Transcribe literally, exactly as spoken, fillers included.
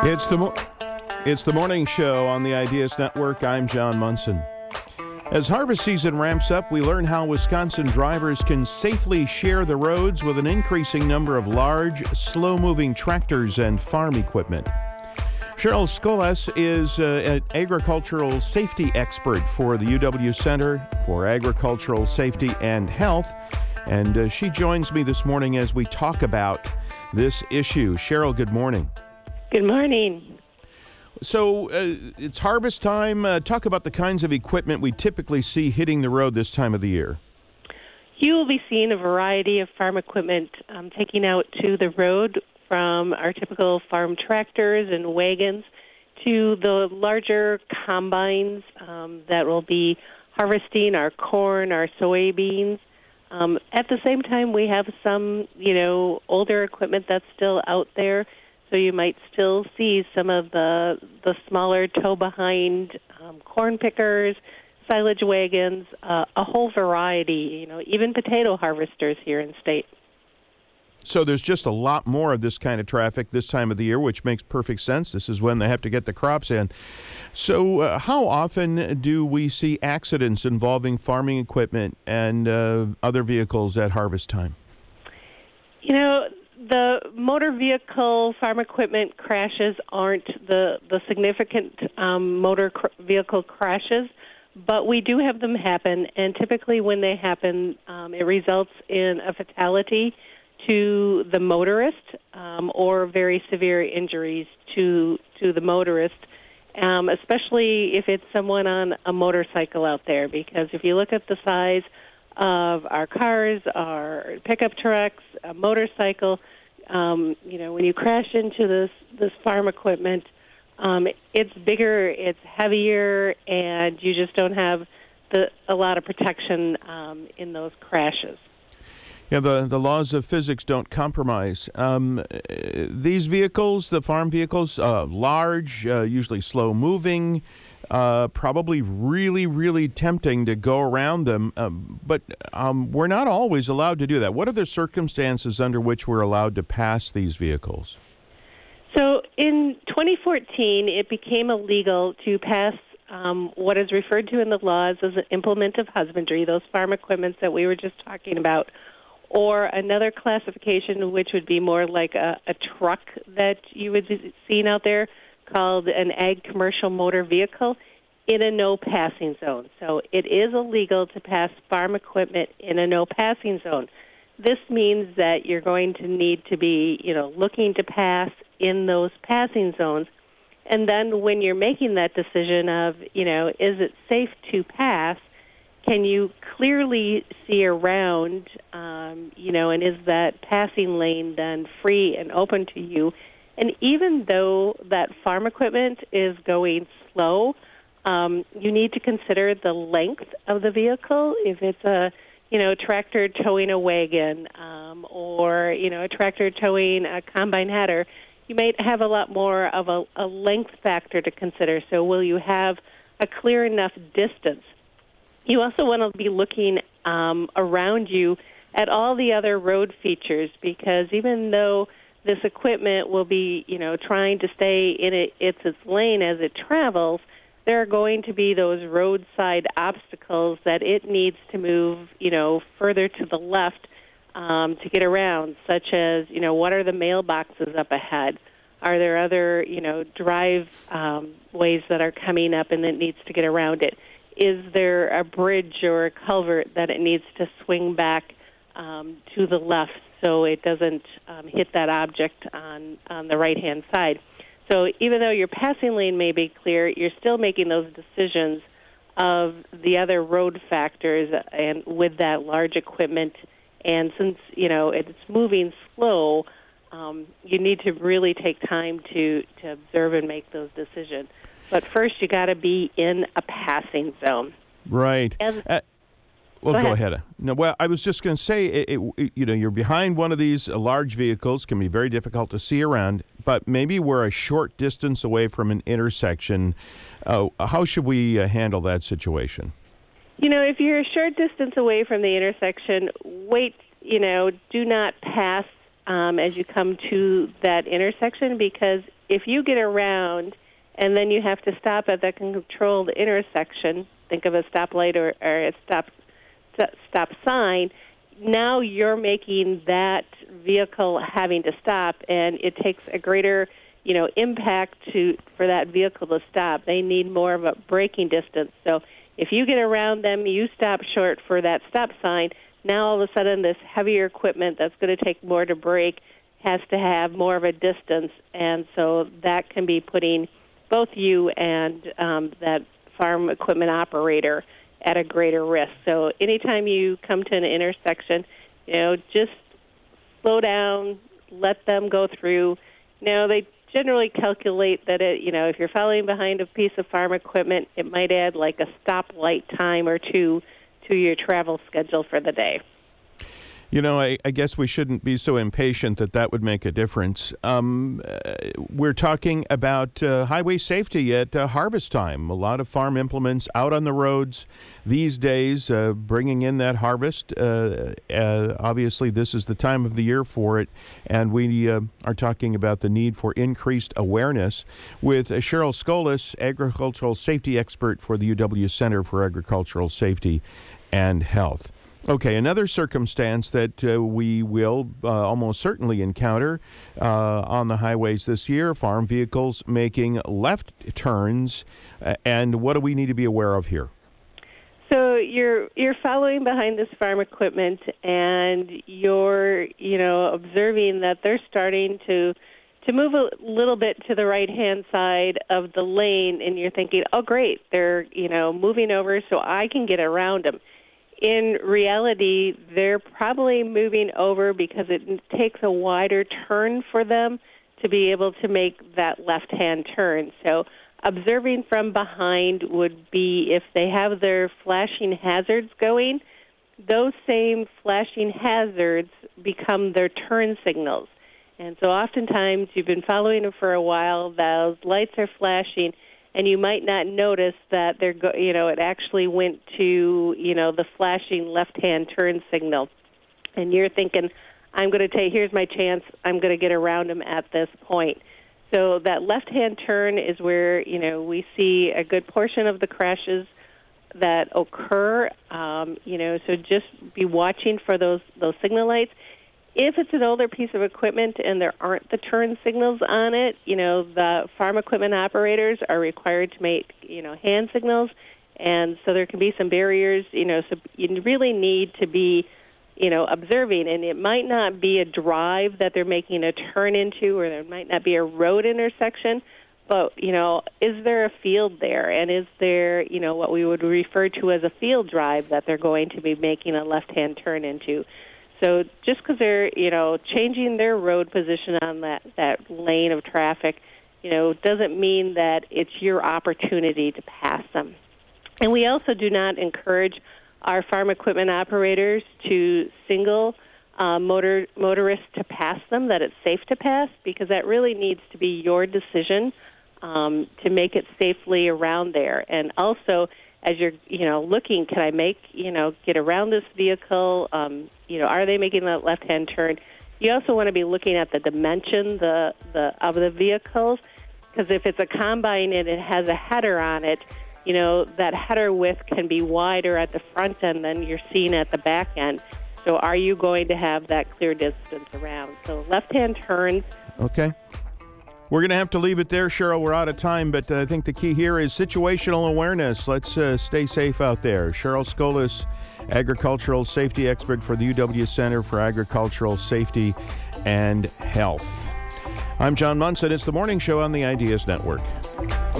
It's the mo- it's the morning show on the Ideas Network. I'm John Munson. As harvest season ramps up, we learn how Wisconsin drivers can safely share the roads with an increasing number of large, slow-moving tractors and farm equipment. Cheryl Skolas is uh, an agricultural safety expert for the U W Center for Agricultural Safety and Health, and uh, she joins me this morning as we talk about this issue. Cheryl, good morning. Good morning. So uh, it's harvest time. Uh, talk about the kinds of equipment we typically see hitting the road this time of the year. You will be seeing a variety of farm equipment um, taking out to the road, from our typical farm tractors and wagons to the larger combines um, that will be harvesting our corn, our soybeans. Um, at the same time, we have some, you know, older equipment that's still out there. So you might still see some of the the smaller tow-behind um, corn pickers, silage wagons, uh, a whole variety, you know, even potato harvesters here in state. So there's just a lot more of this kind of traffic this time of the year, which makes perfect sense. This is when they have to get the crops in. So uh, how often do we see accidents involving farming equipment and uh, other vehicles at harvest time? You know, the motor vehicle farm equipment crashes aren't the, the significant um, motor cr- vehicle crashes, but we do have them happen, and typically when they happen, um, it results in a fatality to the motorist um, or very severe injuries to to the motorist, um, especially if it's someone on a motorcycle out there, because if you look at the size of our cars, our pickup trucks, a motorcycle, um, you know, when you crash into this, this farm equipment, um, it's bigger, it's heavier, and you just don't have the, a lot of protection um, in those crashes. Yeah, the, the laws of physics don't compromise. Um, these vehicles, the farm vehicles, uh, large, uh, usually slow-moving, uh, probably really, really tempting to go around them, um, but um, we're not always allowed to do that. What are the circumstances under which we're allowed to pass these vehicles? So in twenty fourteen, it became illegal to pass um, what is referred to in the laws as an implement of husbandry, those farm equipments that we were just talking about, or another classification which would be more like a, a truck that you would be seeing out there called an ag commercial motor vehicle, in a no-passing zone. So it is illegal to pass farm equipment in a no-passing zone. This means that you're going to need to be, you know, looking to pass in those passing zones. And then when you're making that decision of, you know, is it safe to pass, can you clearly see around, um, you know, and is that passing lane then free and open to you? And even though that farm equipment is going slow, um, you need to consider the length of the vehicle. If it's a, you know, tractor towing a wagon um, or, you know, a tractor towing a combine header, you might have a lot more of a, a length factor to consider. So will you have a clear enough distance? You also want to be looking um, around you at all the other road features, because even though this equipment will be, you know, trying to stay in it, it's its lane as it travels, there are going to be those roadside obstacles that it needs to move, you know, further to the left um, to get around, such as, you know, what are the mailboxes up ahead? Are there other, you know, drive um, ways that are coming up and it needs to get around it? Is there a bridge or a culvert that it needs to swing back um, to the left so it doesn't um, hit that object on, on the right-hand side? So even though your passing lane may be clear, you're still making those decisions of the other road factors and with that large equipment. And since, you know, it's moving slow, um, you need to really take time to, to observe and make those decisions. But first, you got to be in a passing zone. Right. And, uh, well, go go ahead. ahead. No, well, I was just going to say, it, it, you know, you're behind one of these uh, large vehicles, can be very difficult to see around, but maybe we're a short distance away from an intersection. Uh, how should we uh, handle that situation? You know, if you're a short distance away from the intersection, wait, you know, do not pass um, as you come to that intersection, because if you get around and then you have to stop at that controlled intersection, think of a stoplight or, or a stop stop sign, now you're making that vehicle having to stop, and it takes a greater, you know, impact to for that vehicle to stop. They need more of a braking distance. So if you get around them, you stop short for that stop sign, now all of a sudden this heavier equipment that's going to take more to brake has to have more of a distance, and so that can be putting both you and um, that farm equipment operator at a greater risk. So anytime you come to an intersection, you know, just slow down, let them go through. Now, they generally calculate that, it, you know, if you're following behind a piece of farm equipment, it might add like a stoplight time or two to your travel schedule for the day. You know, I, I guess we shouldn't be so impatient that that would make a difference. Um, uh, we're talking about uh, highway safety at uh, harvest time. A lot of farm implements out on the roads these days, uh, bringing in that harvest. Uh, uh, obviously, this is the time of the year for it, and we uh, are talking about the need for increased awareness with uh, Cheryl Scolas, agricultural safety expert for the U W Center for Agricultural Safety and Health. Okay, another circumstance that uh, we will uh, almost certainly encounter uh, on the highways this year, farm vehicles making left turns, uh, and what do we need to be aware of here? So you're you're following behind this farm equipment, and you're you know observing that they're starting to to move a little bit to the right-hand side of the lane, and you're thinking, oh, great, they're you know moving over so I can get around them. In reality, they're probably moving over because it takes a wider turn for them to be able to make that left-hand turn. So observing from behind would be if they have their flashing hazards going, those same flashing hazards become their turn signals. And so oftentimes you've been following them for a while, those lights are flashing, and you might not notice that they're, go, you know, it actually went to, you know, the flashing left-hand turn signal. And you're thinking, I'm going to take, here's my chance, I'm going to get around them at this point. So that left-hand turn is where, you know, we see a good portion of the crashes that occur, um, you know, so just be watching for those, those signal lights. If it's an older piece of equipment and there aren't the turn signals on it, you know, the farm equipment operators are required to make, you know, hand signals, and so there can be some barriers, you know, so you really need to be, you know, observing, and it might not be a drive that they're making a turn into, or there might not be a road intersection, but, you know, is there a field there, and is there, you know, what we would refer to as a field drive that they're going to be making a left-hand turn into? So just because they're, you know, changing their road position on that, that lane of traffic, you know, doesn't mean that it's your opportunity to pass them. And we also do not encourage our farm equipment operators to single uh, motor motorists to pass them, that it's safe to pass, because that really needs to be your decision um, to make it safely around there. And also, as you're, you know, looking, can I make, you know, get around this vehicle? Um, you know, are they making that left-hand turn? You also want to be looking at the dimension the, the of the vehicles, because if it's a combine and it has a header on it, you know, that header width can be wider at the front end than you're seeing at the back end. So are you going to have that clear distance around? So left-hand turns. Okay. We're going to have to leave it there, Cheryl. We're out of time, but I think the key here is situational awareness. Let's uh, stay safe out there. Cheryl Scolas, agricultural safety expert for the U W Center for Agricultural Safety and Health. I'm John Munson. It's the Morning Show on the Ideas Network.